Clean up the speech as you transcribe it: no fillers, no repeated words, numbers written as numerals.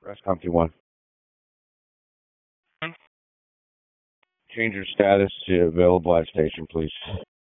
Rest Comfy 1. Change your status to available at station, please.